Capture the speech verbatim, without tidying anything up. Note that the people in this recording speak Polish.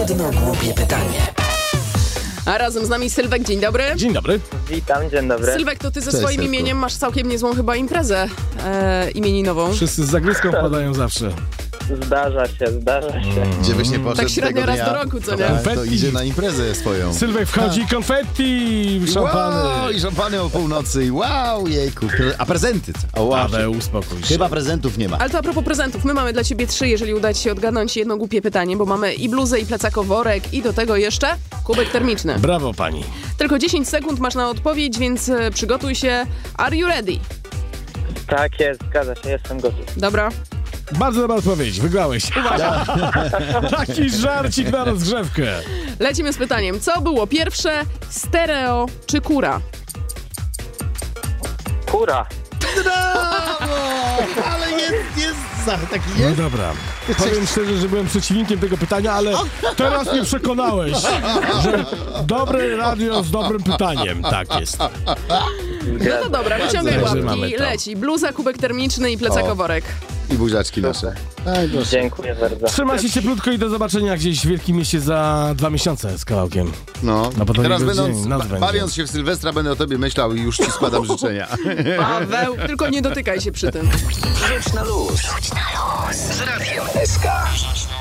Jedno głupie pytanie. A razem z nami Sylwek, dzień dobry. Dzień dobry. Witam, dzień dobry. Sylwek, to ty ze Cześć, swoim Sylwku. imieniem masz całkiem niezłą chyba imprezę e, imieninową. Wszyscy z zagryzką wpadają zawsze. Zdarza się, zdarza się. Gdzie byś nie poszedł Tak średnio tego raz dnia, do roku, co nie? To Konfetti. idzie na imprezę swoją. Sylwek wchodzi, konfetti, szampany. Wow, i szampany o północy. i Wow, jejku. A prezenty co? O, wow. Paweł, uspokój się. Chyba prezentów nie ma. Ale to a propos prezentów, my mamy dla ciebie trzy, jeżeli uda ci się odgadnąć jedno głupie pytanie, bo mamy i bluzę, i plecakoworek, i do tego jeszcze kubek termiczny. Brawo pani. Tylko dziesięć sekund masz na odpowiedź, więc e, przygotuj się. Are you ready? Tak jest, zgadza się, jestem gotów. Dobra. Bardzo dobra odpowiedź, wygrałeś. Uwaga. Taki żarcik na rozgrzewkę. Lecimy z pytaniem. Co było pierwsze? Stereo czy kura? Kura. Brawo! Ale jest, jest, za- taki No jest. dobra. Powiem szczerze, że byłem przeciwnikiem tego pytania, ale teraz mnie przekonałeś, że dobre radio z dobrym pytaniem. Tak jest. No to dobra, wyciągaj Dobrze, mamy łapki, to. leci. Bluza, kubek termiczny i plecakoworek. I buziaczki nasze. Aj, proszę. Dziękuję bardzo. Trzyma się cieplutko i do zobaczenia gdzieś w Wielkim Mieście za dwa miesiące z kawałkiem. No, No, bo to teraz jego będąc, dzień, noc ba- będzie. bawiąc się w Sylwestra będę o tobie myślał i już ci składam życzenia. Paweł, tylko nie dotykaj się przy tym. Rzuć na luz. Rzuć na luz. Z radiem S K.